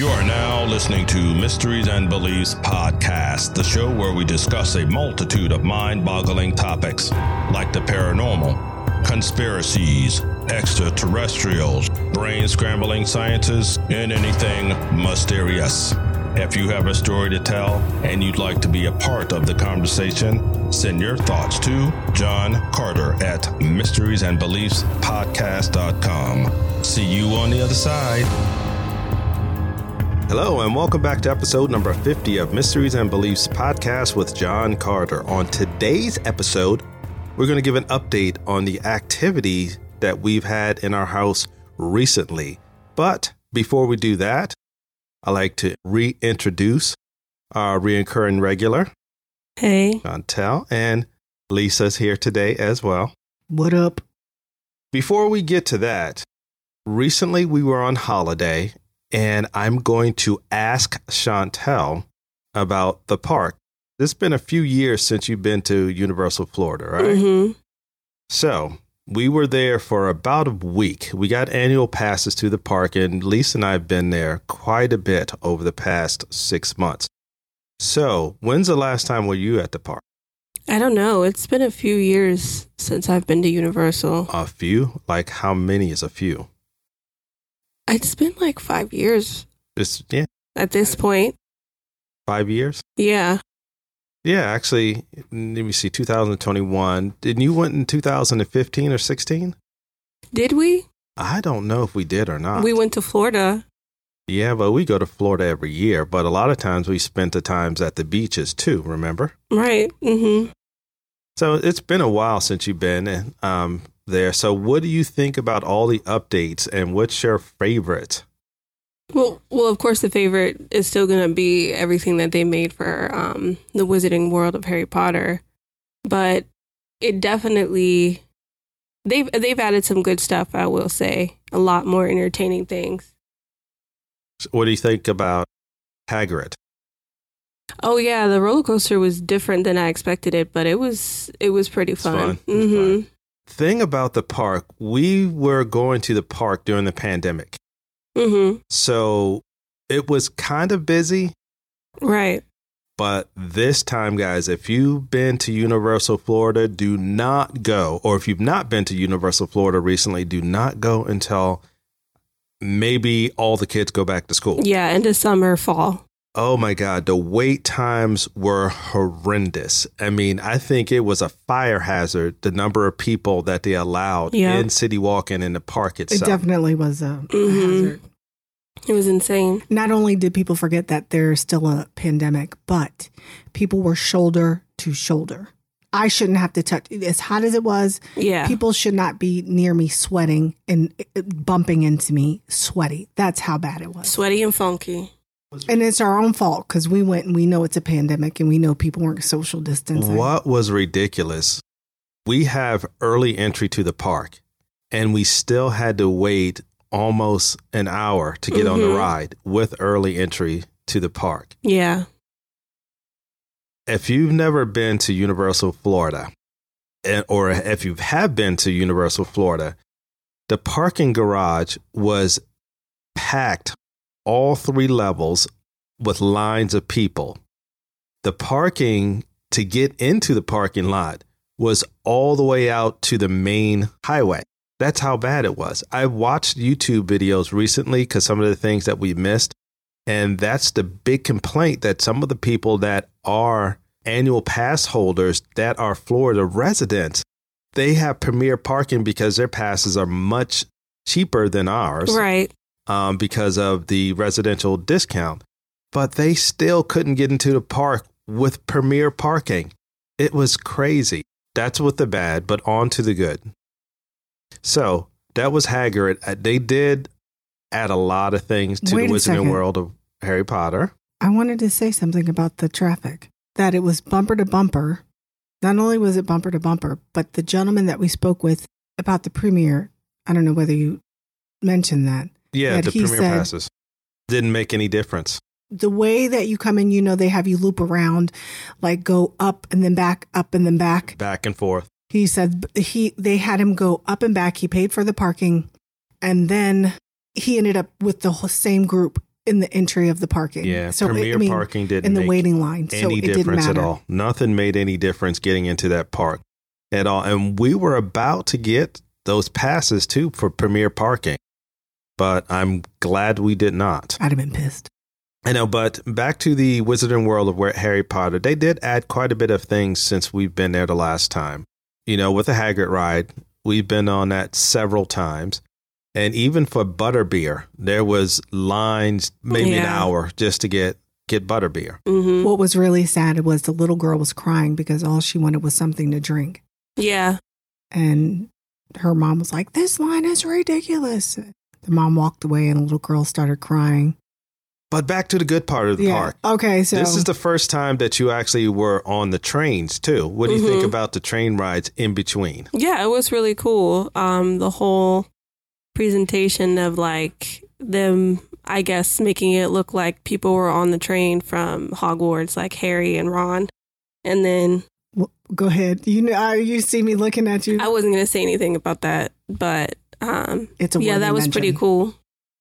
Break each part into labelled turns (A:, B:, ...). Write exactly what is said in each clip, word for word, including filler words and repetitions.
A: You are now listening to Mysteries and Beliefs Podcast, the show where we discuss a multitude of mind-boggling topics like the paranormal, conspiracies, extraterrestrials, brain-scrambling sciences, and anything mysterious. If you have a story to tell and you'd like to be a part of the conversation, send your thoughts to John Carter at mysteries and beliefs podcast dot com. See you on the other side. Hello, and welcome back to episode number fifty of Mysteries and Beliefs Podcast with John Carter. On today's episode, we're going to give an update on the activity that we've had in our house recently. But before we do that, I'd like to reintroduce our reoccurring regular.
B: Hey.
A: Chantel, and Lisa's here today as well.
B: What up?
A: Before we get to that, recently we were on holiday, and I'm going to ask Chantel about the park. It's been a few years since you've been to Universal Florida, right?
B: Mm-hmm.
A: So we were there for about a week. We got annual passes to the park, and Lisa and I have been there quite a bit over the past six months. So when's the last time were you at the park?
B: I don't know. It's been a few years since I've been to Universal.
A: A few? Like how many is a few?
B: It's been like five years.
A: It's, yeah.
B: At this point.
A: Five years?
B: Yeah.
A: Yeah, actually, let me see, two thousand twenty-one. Didn't you went in two thousand fifteen or sixteen?
B: Did we?
A: I don't know if we did or not.
B: We went to Florida.
A: Yeah, but we go to Florida every year. But a lot of times we spent the times at the beaches too, remember?
B: Right. Mm-hmm.
A: So it's been a while since you've been um, there. So what do you think about all the updates, and what's your favorite?
B: Well, well, of course, the favorite is still going to be everything that they made for um, the Wizarding World of Harry Potter. But it definitely, they've, they've added some good stuff, I will say. A lot more entertaining things.
A: What do you think about Hagrid?
B: Oh, yeah, the roller coaster was different than I expected it, but it was it was pretty fun.
A: Fun. It was
B: mm-hmm.
A: fun. Thing about the park, we were going to the park during the pandemic.
B: Mm-hmm.
A: So it was kind of busy.
B: Right.
A: But this time, guys, if you've been to Universal Florida, do not go. Or if you've not been to Universal Florida recently, do not go until maybe all the kids go back to school.
B: Yeah, into summer, fall.
A: Oh, my God. The wait times were horrendous. I mean, I think it was a fire hazard, the number of people that they allowed
B: yeah.
A: in City Walk and in the park itself.
C: It definitely was a
B: mm-hmm.
C: hazard.
B: It was insane.
C: Not only did people forget that there's still a pandemic, but people were shoulder to shoulder. I shouldn't have to touch, as hot as it was,
B: yeah.
C: people should not be near me sweating and bumping into me sweaty. That's how bad it was.
B: Sweaty and funky.
C: And it's our own fault because we went and we know it's a pandemic and we know people weren't social distancing.
A: What was ridiculous? We have early entry to the park, and we still had to wait almost an hour to get mm-hmm. on the ride with early entry to the park.
B: Yeah.
A: If you've never been to Universal Florida, or if you have been to Universal Florida, the parking garage was packed all three levels with lines of people. The parking to get into the parking lot was all the way out to the main highway. That's how bad it was. I watched YouTube videos recently because some of the things that we missed. And that's the big complaint, that some of the people that are annual pass holders that are Florida residents, they have premier parking because their passes are much cheaper than ours.
B: Right.
A: Um, because of the residential discount, but they still couldn't get into the park with premier parking. It was crazy. That's with the bad, but on to the good. So that was Hagrid. They did add a lot of things to
C: Wait
A: the
C: a
A: Wizarding
C: second.
A: World of Harry Potter.
C: I wanted to say something about the traffic, that it was bumper to bumper. Not only was it bumper to bumper, but the gentleman that we spoke with about the premiere, I don't know whether you mentioned that.
A: Yeah,
C: that
A: the
C: he
A: premier
C: said,
A: passes didn't make any difference.
C: The way that you come in, you know, they have you loop around, like go up and then back, up and then back.
A: Back and forth.
C: He said he they had him go up and back. He paid for the parking. And then he ended up with the whole same group in the entry of the parking.
A: Yeah,
C: so
A: Premier
C: I mean,
A: parking didn't
C: in the
A: make
C: waiting line.
A: any
C: So it didn't
A: difference at
C: matter.
A: all. Nothing made any difference getting into that park at all. And we were about to get those passes too for Premier parking, but I'm glad we did not.
C: I'd have been pissed.
A: I know, but back to the Wizarding World of where Harry Potter, they did add quite a bit of things since we've been there the last time. You know, with the Hagrid ride, we've been on that several times. And even for butterbeer, there was lines, maybe an
B: Yeah.
A: hour just to get, get butterbeer.
B: Mm-hmm.
C: What was really sad was the little girl was crying because all she wanted was something to drink.
B: Yeah.
C: And her mom was like, this line is ridiculous. The mom walked away and the little girl started crying.
A: But back to the good part of the
C: Yeah.
A: park.
C: Okay, so
A: This is the first time that you actually were on the trains, too. What do you think
B: Mhm.
A: about the train rides in between?
B: Yeah, it was really cool. Um, the whole presentation of like them, I guess, making it look like people were on the train from Hogwarts, like Harry and Ron. And then
C: Well, go ahead. You know, uh, you see me looking at you.
B: I wasn't going to say anything about that, but um,
C: It's a
B: yeah,
C: worthy
B: that was pretty
C: mention.
B: cool.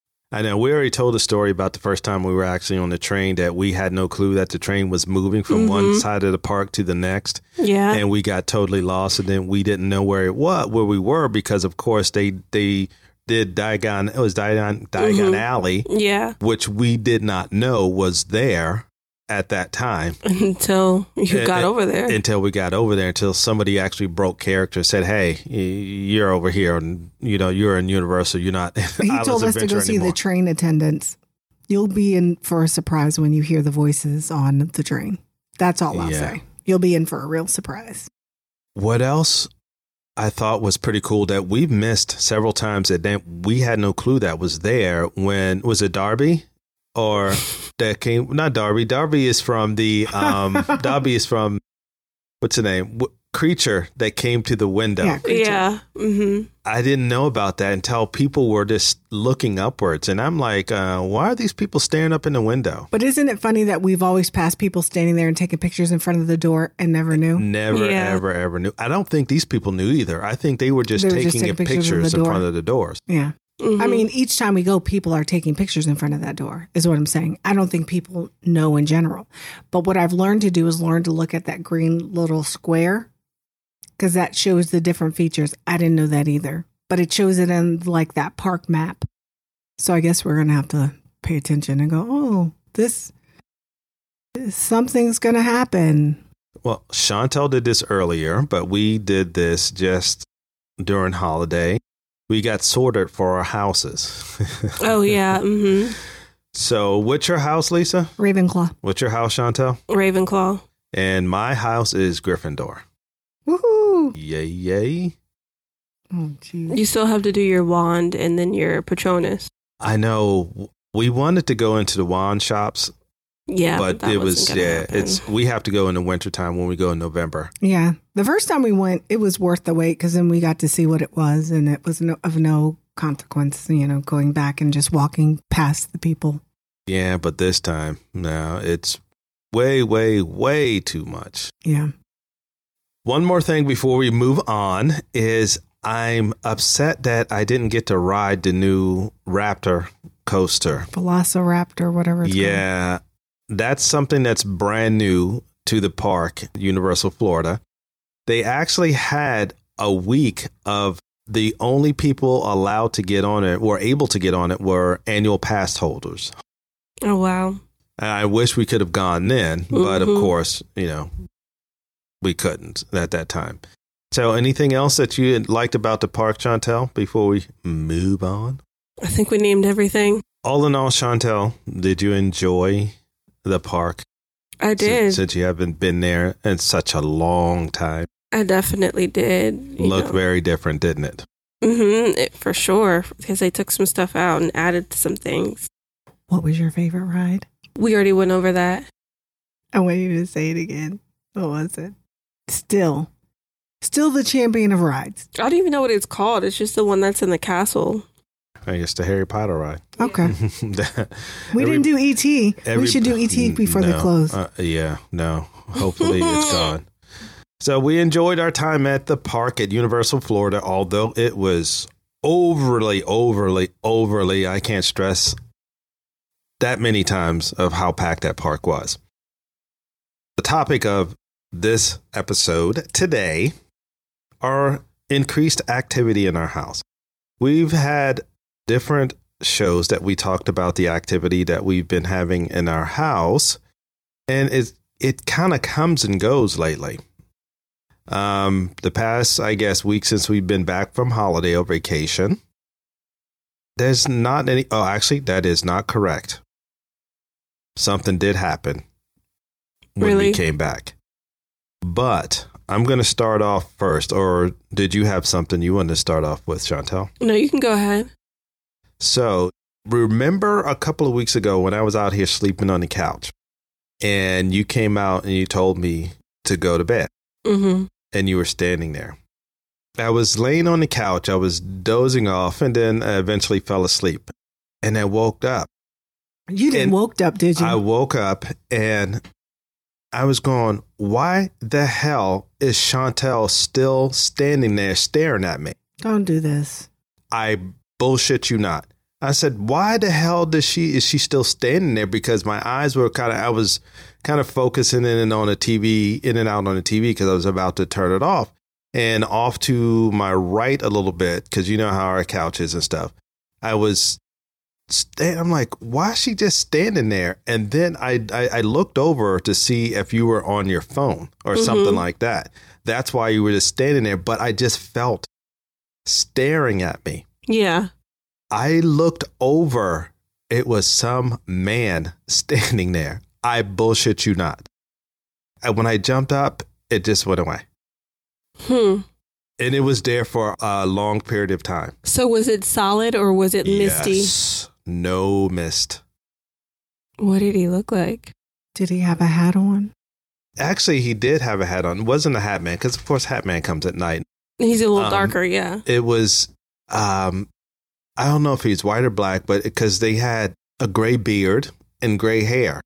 A: I know we already told a story about the first time we were actually on the train that we had no clue that the train was moving from one
B: Mhm.
A: side of the park to the next.
B: Yeah.
A: And we got totally lost, and then we didn't know where it was, where we were, because of course they they did Diagon. It was Diagon Diagon
B: Mhm.
A: Alley,
B: Yeah.
A: which we did not know was there at that time
B: Until you
A: Uh,
B: got
A: uh,
B: over there.
A: until we got over there. Until somebody actually broke character and said, "Hey, y- you're over here, and you know you're in Universal. You're not."
C: He
A: Islands
C: told us to
A: Adventure
C: go see
A: anymore."
C: the train attendants. You'll be in for a surprise when you hear the voices on the train. That's all I'll
A: Yeah.
C: say. You'll be in for a real surprise.
A: What else I thought was pretty cool that we've missed several times that then we had no clue that was there. When was it Darby or that came? Not Darby. Darby is from the um. Darby is from what's the name? W- creature that came to the window.
C: Yeah, creature.
B: Yeah. hmm
A: I didn't know about that until people were just looking upwards, and I'm like, uh, why are these people staring up in the window?
C: But isn't it funny that we've always passed people standing there and taking pictures in front of the door and never knew?
A: Never,
B: Yeah.
A: ever, ever knew. I don't think these people knew either. I think they were just
C: They were
A: taking
C: just taking
A: it
C: pictures of
A: pictures
C: the
A: in
C: door.
A: front of the doors.
C: Yeah.
B: hmm
C: I mean, each time we go, people are taking pictures in front of that door, is what I'm saying. I don't think people know in general. But what I've learned to do is learn to look at that green little square because that shows the different features. I didn't know that either, but it shows it in like that park map. So I guess we're going to have to pay attention and go, oh, this, something's going to happen.
A: Well, Chantel did this earlier, but we did this just during holiday. We got sorted for our houses.
B: Oh, yeah. hmm
A: So what's your house, Lisa?
C: Ravenclaw.
A: What's your house, Chantel?
B: Ravenclaw.
A: And my house is Gryffindor.
C: Woohoo.
A: Yay, yay.
C: Oh, geez.
B: You still have to do your wand and then your Patronus.
A: I know we wanted to go into the wand shops,
B: Yeah.
A: but
B: that
A: it
B: wasn't
A: was,
B: gonna
A: yeah,
B: happen.
A: it's, we have to go in the wintertime when we go in November.
C: Yeah. The first time we went, it was worth the wait because then we got to see what it was and it was no, of no consequence, you know, going back and just walking past the people.
A: Yeah, but this time, no, it's way, way, way too much.
C: Yeah.
A: One more thing before we move on is I'm upset that I didn't get to ride the new Raptor coaster.
C: Velociraptor, whatever it's
A: Yeah, that's something that's brand new to the park, Universal Florida. They actually had a week of the only people allowed to get on it or able to get on it were annual pass holders.
B: Oh, wow.
A: I wish we could have gone then, but of
B: Mhm.
A: course, you know, we couldn't at that time. So anything else that you liked about the park, Chantel, before we move on?
B: I think we named everything.
A: All in all, Chantel, did you enjoy the park?
B: I did.
A: Since, since you haven't been there in such a long time.
B: I definitely did.
A: Looked very different, didn't it?
B: Mm-hmm. It, for sure. Because they took some stuff out and added some things.
C: What was your favorite ride?
B: We already went over that.
C: I want you to say it again. What was it? Still. Still the champion of rides.
B: I don't even know what it's called. It's just the one that's in the castle.
A: I guess the Harry Potter ride.
C: Okay. We
A: Every-
C: didn't do E T.
A: Every-
C: we should do E T before they
A: No,
C: close.
A: Uh, yeah, no. Hopefully it's gone. So we enjoyed our time at the park at Universal Florida, although it was overly, overly, overly, I can't stress that many times of how packed that park was. The topic of this episode today are increased activity in our house. We've had different shows that we talked about the activity that we've been having in our house, and it it kind of comes and goes lately. Um, the past, I guess, week since we've been back from holiday or vacation, there's not any. Oh, actually, that is not correct. Something did happen when
B: Really?
A: we came back. But I'm going to start off first. Or did you have something you wanted to start off with, Chantel?
B: No, you can go ahead.
A: So remember a couple of weeks ago when I was out here sleeping on the couch and you came out and you told me to go to bed
B: Mm-hmm.
A: and you were standing there. I was laying on the couch. I was dozing off and then I eventually fell asleep and I woke up.
C: You didn't
A: And
C: woke up, did you?
A: I woke up and I was going, why the hell is Chantel still standing there staring at me?
C: Don't do this.
A: I bullshit you not. I said, why the hell does she is she still standing there? Because my eyes were kind of I was kind of focusing in and on the T V, in and out on the T V because I was about to turn it off. And off to my right a little bit, because you know how our couch is and stuff. I was sta- I'm like, why is she just standing there? And then I, I I looked over to see if you were on your phone or
B: Mhm.
A: something like that. That's why you were just standing there. But I just felt staring at me.
B: Yeah.
A: I looked over. It was some man standing there. I bullshit you not. And when I jumped up, it just went away.
B: Hmm.
A: And it was there for a long period of time.
B: So was it solid or was it misty?
A: Yes. No mist.
B: What did he look like?
C: Did he have a hat on?
A: Actually, he did have a hat on. It wasn't a hat man, because of course hat man comes at night.
B: He's a little
A: Um,
B: darker, yeah.
A: It was, um, I don't know if he's white or black, but because they had a gray beard and gray hair.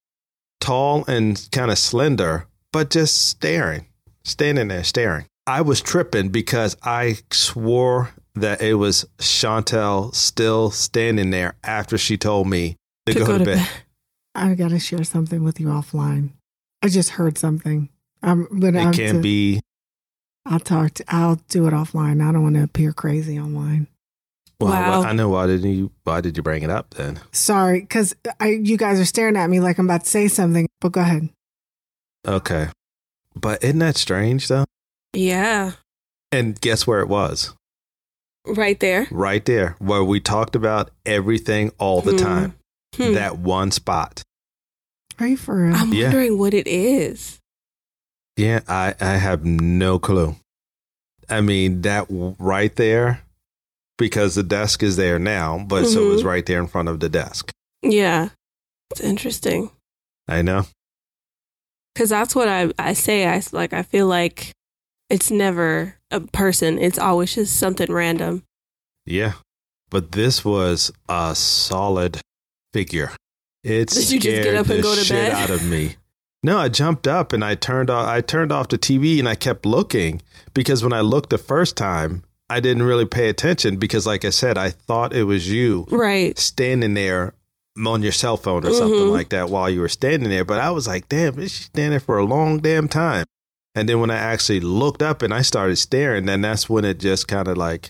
A: Tall and kind of slender, but just staring, standing there staring. I was tripping because I swore that it was Chantel still standing there after she told me to, go, to bed.
C: I got to share something with you offline. I just heard something. I'm gonna.
A: It
C: have
A: can't
C: to-
A: be.
C: I'll talk. To, I'll do it offline. I don't want to appear crazy online.
A: Well,
B: Wow.
A: I know why didn't you? Why did you bring it up then?
C: Sorry, because I you guys are staring at me like I'm about to say something. But go ahead.
A: Okay, but isn't that strange though?
B: Yeah.
A: And guess where it was?
B: Right there.
A: Right there, where we talked about everything all the
B: Hmm.
A: time.
B: Hmm.
A: That one spot.
C: Are you for real?
B: I'm
A: Yeah.
B: wondering what it is.
A: Yeah, I, I have no clue. I mean, that w- right there, because the desk is there now, but so it was
B: Mhm.
A: right there in front of the desk.
B: Yeah. It's interesting.
A: I know.
B: Because that's what I, I say. I, like, I feel like it's never a person. It's always just something random.
A: Yeah. But this was a solid figure. It
B: Did you just
A: scared
B: get up and
A: the
B: go to
A: shit
B: bed?
A: out of me. No, I jumped up and I turned off I turned off the T V and I kept looking because when I looked the first time, I didn't really pay attention because like I said, I thought it was you
B: Right.
A: standing there on your cell phone or something
B: Mhm.
A: like that while you were standing there. But I was like, damn, is she standing there for a long damn time? And then when I actually looked up and I started staring, then that's when it just kind of like,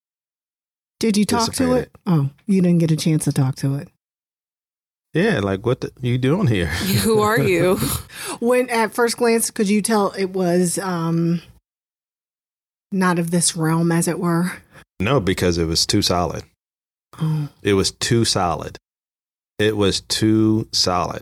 C: Did you talk to
A: dissipated.
C: it? Oh, you didn't get a chance to talk to it.
A: yeah, like what the, you doing here?
B: Who are you?
C: When at first glance, could you tell it was um not of this realm, as it were?
A: No, because it was too solid.
C: Oh,
A: It was too solid. It was too solid.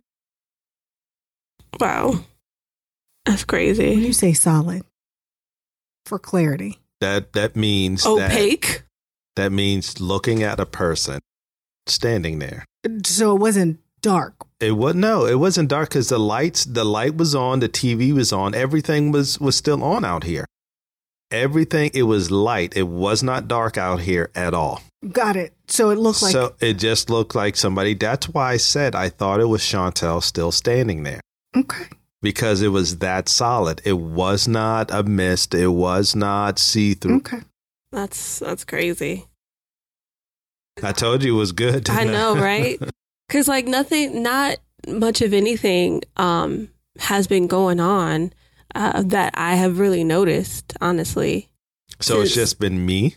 B: Wow. That's
C: when
B: crazy.
C: you say solid, for clarity,
A: That that means that
B: Opaque?
A: that means looking at a person standing there.
C: so it wasn't dark.
A: It was no, it wasn't dark because the lights, the light was on, the T V was on, everything was was still on out here. Everything, it was light. It was not dark out here at all.
C: Got it. So it looked like
A: So it just looked like somebody. That's why I said I thought it was Chantel still standing there
C: okay.
A: because it was that solid. It was not a mist. It was not see through.
C: Okay.
B: That's that's crazy.
A: I told you it was good.
B: I
A: didn't
B: know, right? Because, like, nothing, not much of anything um, has been going on uh, that I have really noticed, honestly.
A: So it's just been me?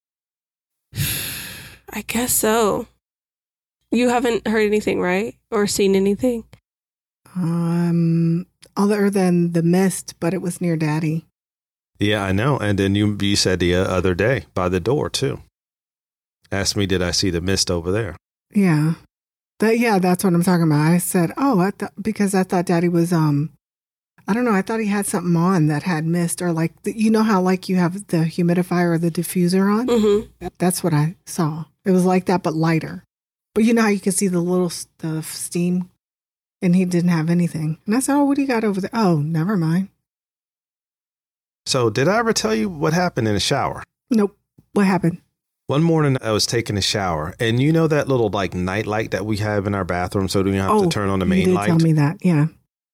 B: I guess so. You haven't heard anything, right? Or seen anything?
C: Um, other than the mist, but it was near Daddy.
A: Yeah, I know. And then you you said the other day by the door, too. Asked me, did I see the mist over there?
C: Yeah. That, yeah, that's what I'm talking about. I said, oh, I thought, because I thought Daddy was, um, I don't know, I thought he had something on that had mist, or like, the, you know how like you have the humidifier or the diffuser on?
B: Mm-hmm.
C: That's what I saw. It was like that, but lighter. But you know how you can see the little the steam? And he didn't have anything. And I said, oh, what do you got over there? Oh, never mind.
A: So did I ever tell you what happened in the shower?
C: Nope. What happened?
A: One morning I was taking a shower, and you know that little like night light that we have in our bathroom, so we don't have
C: oh,
A: to turn on the main
C: you did
A: light?
C: Tell me that, yeah.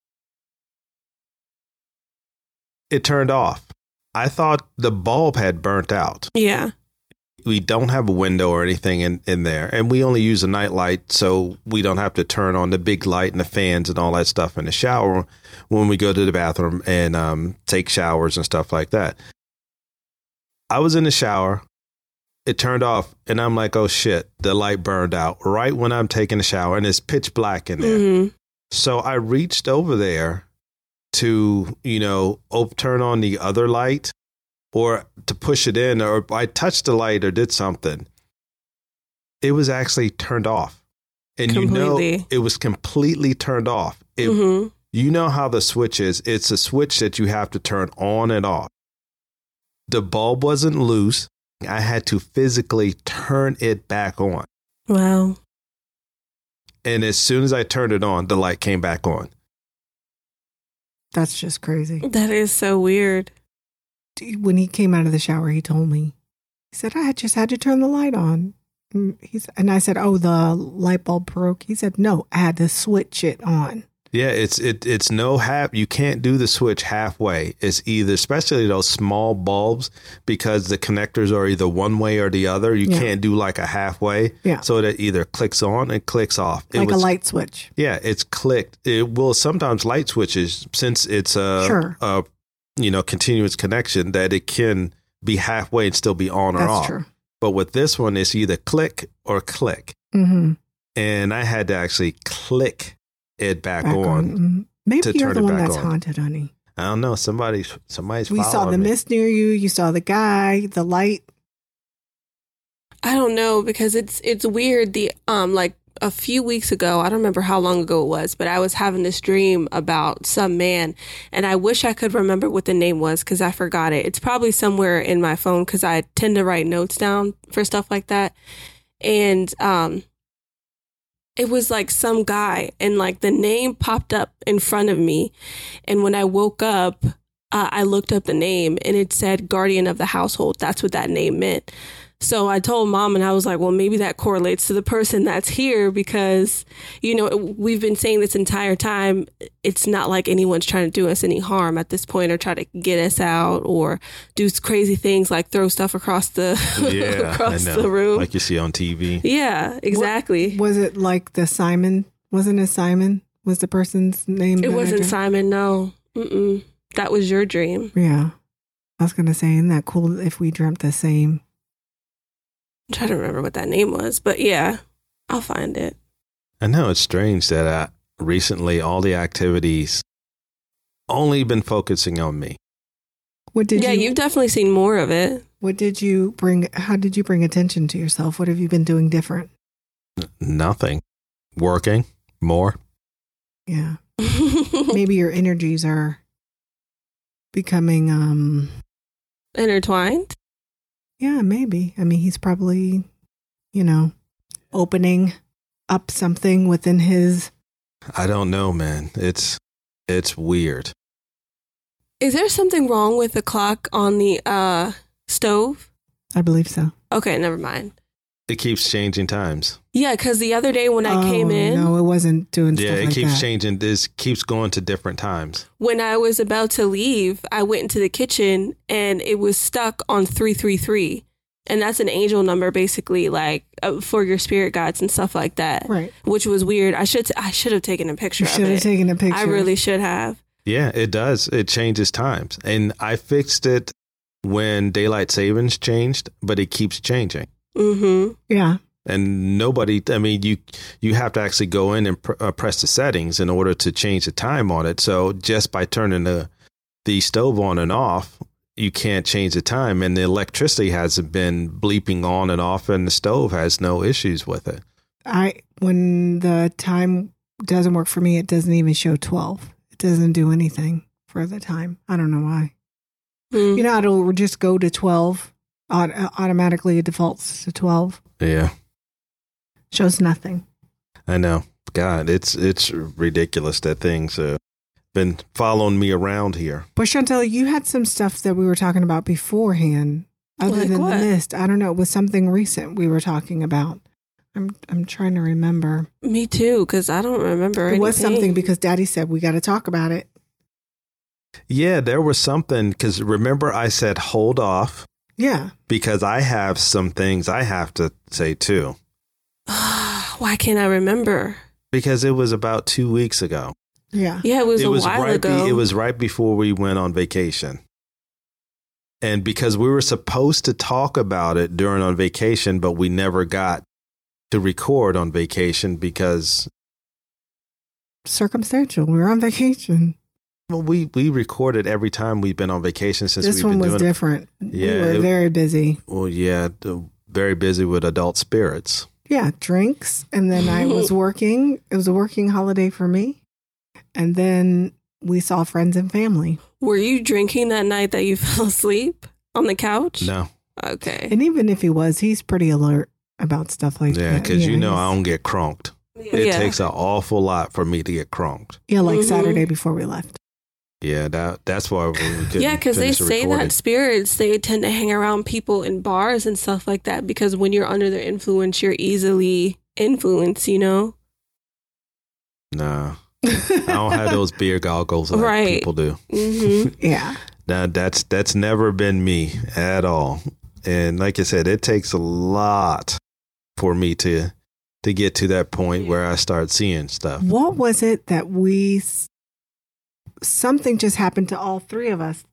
A: It turned off. I thought the bulb had burnt out.
B: Yeah.
A: We don't have a window or anything in, in there, and we only use a night light, so we don't have to turn on the big light and the fans and all that stuff in the shower when we go to the bathroom and um, take showers and stuff like that. I was in the shower. It turned off, and I'm like, oh, shit, the light burned out right when I'm taking a shower, and it's pitch black in there.
B: Mm-hmm.
A: So I reached over there to, you know, op- turn on the other light or to push it in, or I touched the light or did something. It was actually turned off. And
B: Completely.
A: you know, it was completely turned off. It,
B: Mm-hmm.
A: You know how the switch is. It's a switch that you have to turn on and off. The bulb wasn't loose. I had to physically turn it back on.
B: Wow.
A: And as soon as I turned it on, the light came back on.
C: That's just crazy.
B: That is so weird.
C: When he came out of the shower, he told me, he said, I just had to turn the light on. And, he's, and I said, oh, the light bulb broke. He said, no, I had to switch it on.
A: Yeah, it's it it's no half. You can't do the switch halfway. It's either, especially those small bulbs, because the connectors are either one way or the other. You
C: Yeah.
A: can't do like a halfway.
C: Yeah.
A: So that either clicks on and clicks off. It
C: Like
A: was,
C: a light switch.
A: Yeah, it's clicked. It will sometimes light switches, since it's a,
C: Sure.
A: a you know continuous connection, that it can be halfway and still be on or
C: That's
A: off.
C: true.
A: But with this one, it's either click or click,
C: Mm-hmm.
A: and I had to actually click it back,
C: Back
A: on.
C: on. Mhm. Maybe
A: to
C: you're
A: turn
C: the
A: it
C: one
A: back
C: that's
A: on.
C: haunted, honey.
A: I don't know. Somebody, somebody's
C: We saw
A: following
C: the
A: me.
C: mist near you. You saw the guy, the light.
B: I don't know, because it's it's weird. The um like a few weeks ago, I don't remember how long ago it was, but I was having this dream about some man, and I wish I could remember what the name was because I forgot it. It's probably somewhere in my phone because I tend to write notes down for stuff like that. And um it was like some guy, and like the name popped up in front of me. And when I woke up, uh, I looked up the name, and it said guardian of the household. That's what that name meant. So I told mom, and I was like, well, maybe that correlates to the person that's here, because, you know, we've been saying this entire time, it's not like anyone's trying to do us any harm at this point or try to get us out or do crazy things like throw stuff across the
A: Yeah,
B: across
A: I know.
B: the room.
A: Like you see on T V.
B: Yeah, exactly.
C: Was it like the Simon? Wasn't it Simon? Was the person's name?
B: It
C: that I
B: wasn't
C: dreamt?
B: Simon, no. Mm-mm. That was your dream.
C: Yeah. I was going to say, isn't that cool if we dreamt the same?
B: I'm trying to remember what that name was, but yeah, I'll find it.
A: I know it's strange that I, recently all the activities only been focusing on me.
C: What did
B: Yeah,
C: you,
B: you've definitely seen more of it.
C: What did you bring? How did you bring attention to yourself? What have you been doing different?
A: Nothing. Working more.
C: Yeah. Maybe your energies are becoming, um,
B: Intertwined?
C: yeah, maybe. I mean, he's probably, you know, opening up something within his.
A: I don't know, man. It's it's weird.
B: Is there something wrong with the clock on the uh, stove?
C: I believe so.
B: Okay, never mind.
A: It keeps changing times.
B: Yeah, because the other day when I
C: Oh,
B: came in,
C: No, it wasn't doing
A: Yeah,
C: stuff
A: it
C: like
A: keeps
C: that.
A: changing. This keeps going to different times.
B: when I was about to leave, I went into the kitchen and it was stuck on three three three. And that's an angel number, basically, like uh, for your spirit guides and stuff like that.
C: Right.
B: Which was weird. I should t- I should have taken a picture
C: You
B: of
C: should have
B: it.
C: taken a picture.
B: I really should have.
A: Yeah, it does. It changes times. And I fixed it when daylight savings changed, but it keeps changing.
B: Mm-hmm.
C: Yeah.
A: And nobody, I mean, you you have to actually go in and pr- uh, press the settings in order to change the time on it. So just by turning the the stove on and off, you can't change the time. And the electricity hasn't been bleeping on and off, and the stove has no issues with it.
C: I when the time doesn't work for me, it doesn't even show twelve. It doesn't do anything for the time. I don't know why.
B: Mm.
C: You know, it'll just go to twelve. Aut- automatically, it defaults to twelve.
A: Yeah,
C: Shows nothing.
A: I know. God, it's it's ridiculous that things uh, been following me around here.
C: But Chantel, you had some stuff that we were talking about beforehand, other
B: Like
C: than
B: what?
C: the mist. I don't know. It was something recent we were talking about. I'm I'm trying to remember.
B: Me too, because I don't remember
C: It
B: anything.
C: was something because Daddy said we got to talk about it.
A: Yeah, there was something, because remember I said hold off
C: Yeah.
A: because I have some things I have to say too.
B: Why can't I remember?
A: Because it was about two weeks ago.
C: Yeah.
B: Yeah, it was
A: it
B: a
A: was
B: while
A: right
B: ago.
A: Be, it was right before we went on vacation. And because we were supposed to talk about it during on vacation, but we never got to record on vacation because
C: Circumstantial. We were on vacation.
A: well, we, we recorded every time we've been on vacation since
C: This
A: we've
C: one
A: been
C: was
A: doing it.
C: different.
A: Yeah,
C: we were
A: it-
C: very busy.
A: Well, yeah, the- very busy with adult spirits.
C: Yeah, drinks. And then I was working. It was a working holiday for me. And then we saw friends and family.
B: Were you drinking that night that you fell asleep on the couch?
A: No.
B: Okay.
C: And even if he was, he's pretty alert about stuff like
A: Yeah,
C: that.
A: because you know
C: he's-
A: I don't get crunked. It
B: yeah.
A: takes an awful lot for me to get crunked.
C: Yeah, like
B: Mhm.
C: Saturday before we left.
A: Yeah, that that's why we couldn't
B: Yeah, because they
A: finish the
B: say
A: recording.
B: that spirits, they tend to hang around people in bars and stuff like that because when you're under their influence, you're easily influenced, you know?
A: Nah, I don't have those beer goggles like
B: Right.
A: people do.
B: hmm
C: Yeah.
A: Now that's that's never been me at all. And like I said, it takes a lot for me to to get to that point where I start seeing stuff.
C: What was it that we, s- something just happened to all three of us.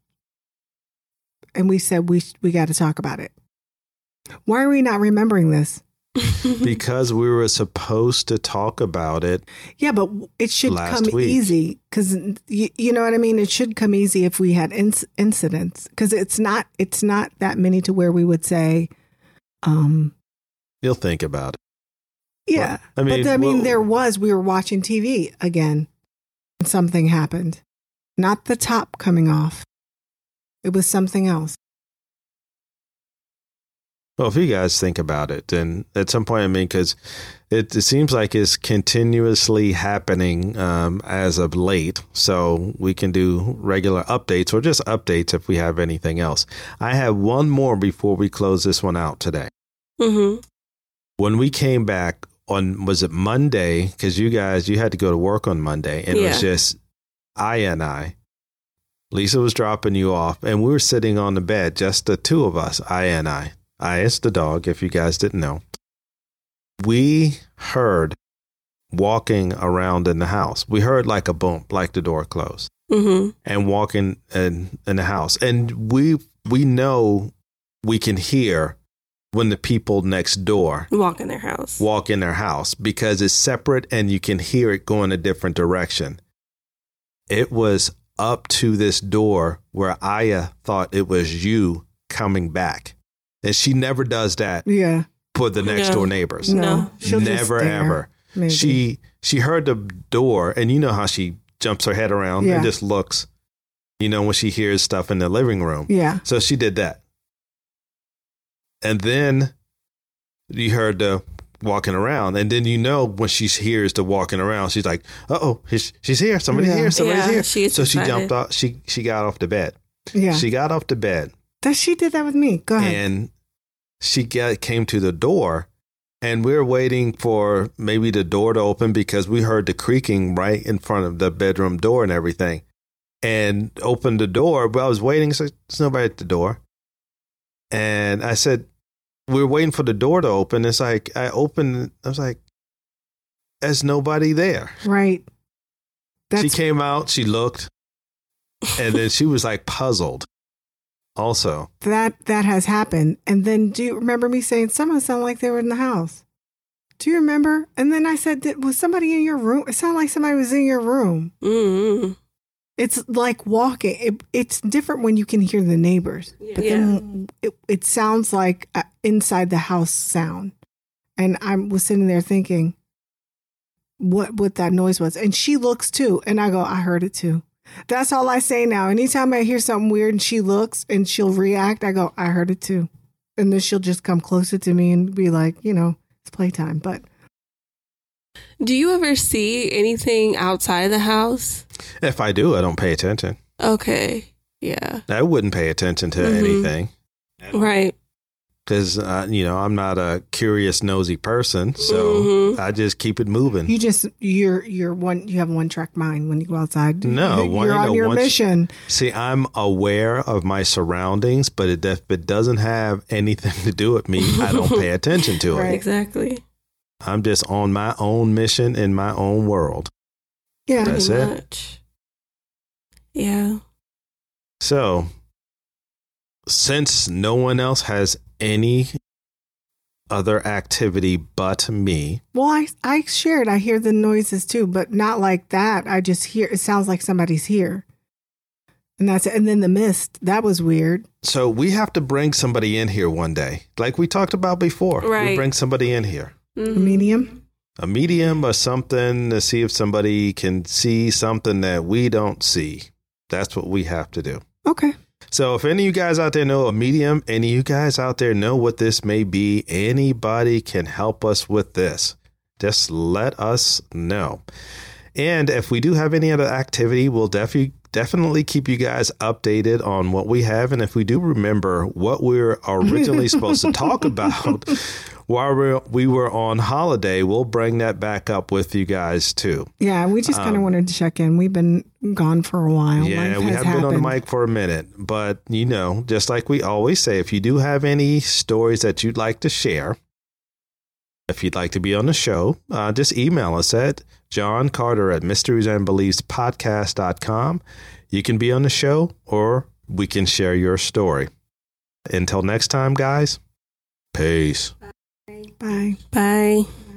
C: And we said, we, we got to talk about it. Why are we not remembering this?
A: Because we were supposed to talk about it.
C: Yeah, but it should
A: Last
C: come
A: week.
C: easy because you, you know what I mean. It should come easy if we had inc- incidents because it's not it's not that many to where we would say, um,
A: You'll think about it.
C: yeah.
A: I mean,
C: but I mean,
A: well-
C: there was we were watching T V again, and something happened. Not the top coming off. It was something else.
A: Well, if you guys think about it, then at some point, I mean, because it, it seems like it's continuously happening um, as of late. So we can do regular updates or just updates if we have anything else. I have one more before we close this one out today.
B: hmm
A: When we came back on, was it Monday? Because you guys, you had to go to work on Monday, and it was
B: Yeah.
A: just I and I. Lisa was dropping you off, and we were sitting on the bed, just the two of us, I and I. I is the dog, if you guys didn't know. We heard walking around in the house. We heard like a bump, like the door closed,
B: hmm
A: and walking in, in the house. And we we know we can hear when the people next door
B: Walk in their house.
A: walk in their house because it's separate and you can hear it going a different direction. It was up to this door where Aya thought it was you coming back. And she never does that
C: Yeah.
A: for the next
B: No.
A: door neighbors.
C: No.
B: No.
C: She'll just
A: Never
C: stare,
A: ever.
C: maybe.
A: She she heard the door, and you know how she jumps her head around
C: Yeah.
A: and just looks, you know, when she hears stuff in the living room.
C: Yeah.
A: So she did that. And then you heard the walking around. And then you know when she hears the walking around, she's like, uh-oh, she's, she's here. Somebody's
C: Yeah.
A: here. Somebody's
B: Yeah,
A: here.
B: she gets
A: So she
B: excited.
A: jumped off. She, she got off the bed.
C: Yeah.
A: She got off the bed.
C: That she did that with me. Go ahead.
A: And she got, came to the door, and we were waiting for maybe the door to open because we heard the creaking right in front of the bedroom door and everything. And opened the door, but I was waiting. So there's nobody at the door. And I said, we were waiting for the door to open. It's like, I opened, I was like, there's nobody there.
C: Right. That's,
A: she came out, she looked, and then she was like puzzled also.
C: That that has happened. And then do you remember me saying, someone sounded like they were in the house? Do you remember? And then I said, Did, was somebody in your room? It sounded like somebody was in your room.
B: Mm-hmm.
C: It's like walking. It, it's different when you can hear the neighbors. But
B: Yeah.
C: then it, it sounds like a inside the house sound. And I was sitting there thinking what, what that noise was. And she looks too. And I go, I heard it too. That's all I say now. Anytime I hear something weird and she looks and she'll react, I go, I heard it too. And then she'll just come closer to me and be like, you know, it's playtime. But
B: Do you ever see anything outside the house?
A: If I do, I don't pay attention.
B: Okay. Yeah.
A: I wouldn't pay attention to
B: Mhm.
A: anything.
B: Right.
A: Because, uh, you know, I'm not a curious, nosy person. So
B: Mhm.
A: I just keep it moving.
C: you just, you're, you're one, you have one track mind when you go outside.
A: No,
C: You're
A: one-
C: on
A: no,
C: your
A: once-
C: mission.
A: See, I'm aware of my surroundings, but it, if it doesn't have anything to do with me, I don't pay attention to it.
C: Right.
B: Exactly.
A: I'm just on my own mission in my own world.
C: Yeah.
A: That's
B: Pretty
A: it.
B: much. Yeah.
A: So, since no one else has any other activity but me,
C: Well, I, I shared, I hear the noises too, but not like that. I just hear, it sounds like somebody's here. And that's it. And then the mist, that was weird.
A: so we have to bring somebody in here one day, like we talked about before. We
B: Right.
A: bring somebody in here,
C: A
B: Mhm.
C: medium.
A: a medium or something, to see if somebody can see something that we don't see. That's what we have to do.
C: Okay.
A: So if any of you guys out there know a medium, any of you guys out there know what this may be, anybody can help us with this. Just let us know. And if we do have any other activity, we'll definitely definitely keep you guys updated on what we have. And if we do remember what we were originally supposed to talk about while we're, we were on holiday, we'll bring that back up with you guys too.
C: Yeah, we just kind of
A: Um,
C: wanted to check in. We've been gone for a while.
A: Yeah,
C: Life
A: we
C: has
A: haven't been on the
C: happened.
A: mic for a minute, but you know, just like we always say, if you do have any stories that you'd like to share, if you'd like to be on the show, uh, just email us at John Carter at mysteries and beliefs podcast dot com. You can be on the show or we can share your story. Until next time, guys, peace.
C: Bye.
B: Bye.